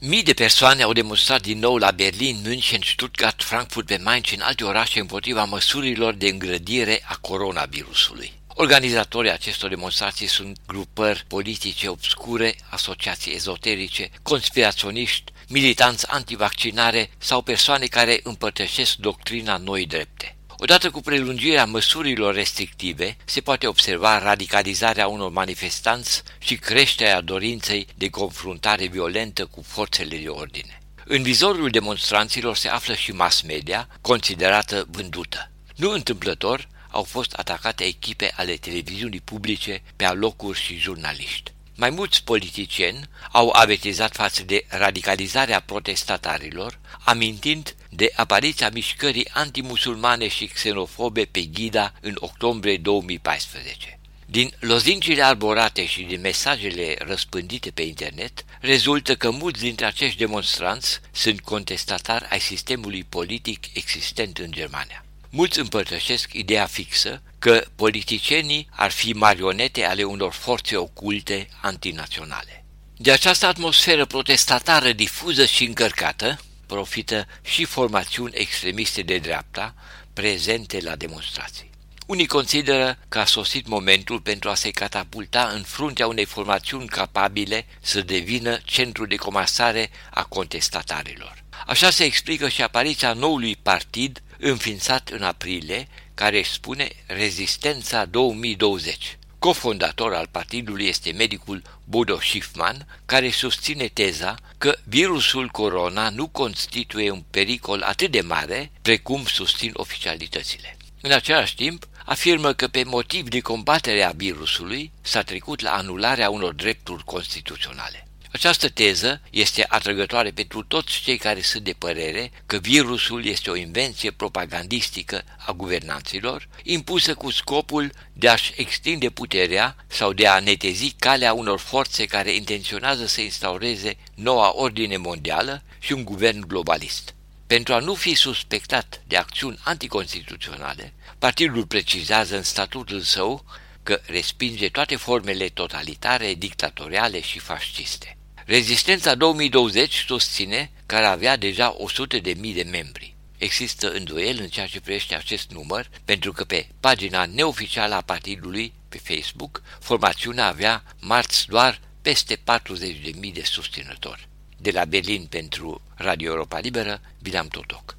Mii de persoane au demonstrat din nou la Berlin, München, Stuttgart, Frankfurt pe Main și în alte orașe împotriva măsurilor de îngrădire a coronavirusului. Organizatorii acestor demonstrații sunt grupări politice obscure, asociații ezoterice, conspiraționiști, militanți antivaccinare sau persoane care împărtășesc doctrina noi drepte. Odată cu prelungirea măsurilor restrictive, se poate observa radicalizarea unor manifestanți și creșterea dorinței de confruntare violentă cu forțele de ordine. În vizorul demonstranților se află și mass media, considerată vândută. Nu întâmplător, au fost atacate echipe ale televiziunii publice pe alocuri și jurnaliști. Mai mulți politicieni au avertizat față de radicalizarea protestatarilor, amintind de apariția mișcării antimusulmane și xenofobe pe Ghida în octombrie 2014. Din lozincile arborate și din mesajele răspândite pe internet, rezultă că mulți dintre acești demonstranți sunt contestatari ai sistemului politic existent în Germania. Mulți împărtășesc ideea fixă că politicienii ar fi marionete ale unor forțe oculte antinaționale. De această atmosferă protestatară difuză și încărcată profită și formațiuni extremiste de dreapta prezente la demonstrații. Unii consideră că a sosit momentul pentru a se catapulta în fruntea unei formațiuni capabile să devină centru de comasare a contestatarilor. Așa se explică și apariția noului partid înființat în aprilie, care își spune Rezistența 2020. Cofondator al partidului este medicul Bodo Schiffmann, care susține teza că virusul corona nu constituie un pericol atât de mare precum susțin oficialitățile. În același timp, afirmă că pe motiv de combatere a virusului s-a trecut la anularea unor drepturi constituționale. Această teză este atrăgătoare pentru toți cei care sunt de părere că virusul este o invenție propagandistică a guvernanților, impusă cu scopul de a-și extinde puterea sau de a netezi calea unor forțe care intenționează să instaureze noua ordine mondială și un guvern globalist. Pentru a nu fi suspectat de acțiuni anticonstituționale, partidul precizează în statutul său că respinge toate formele totalitare, dictatoriale și fasciste. Rezistența 2020 susține că ar avea deja 100.000 de membri. Există îndoieli în ceea ce privește acest număr, pentru că pe pagina neoficială a partidului, pe Facebook, formațiunea avea marți doar peste 40.000 de susținători. De la Berlin pentru Radio Europa Liberă, Bileam Totoc.